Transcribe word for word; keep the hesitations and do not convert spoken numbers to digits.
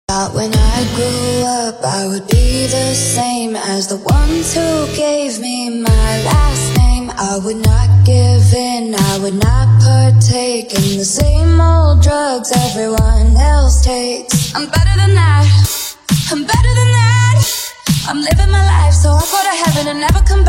Thought when I grew up I would be the same as the ones who gave me my last name. I would not give in, I would not partake in the same old drugs everyone else takes. I'm better than that, I'm better than that. I'm living my life so I'll go to heaven and never come